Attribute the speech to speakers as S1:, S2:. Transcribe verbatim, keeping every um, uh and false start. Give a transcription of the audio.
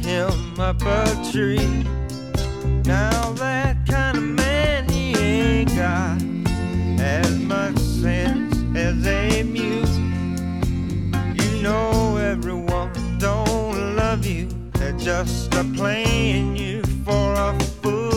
S1: him up a tree. Now that kind of man, he ain't got as much sense as a mute. You know everyone don't love you, they're just a playing you for a fool.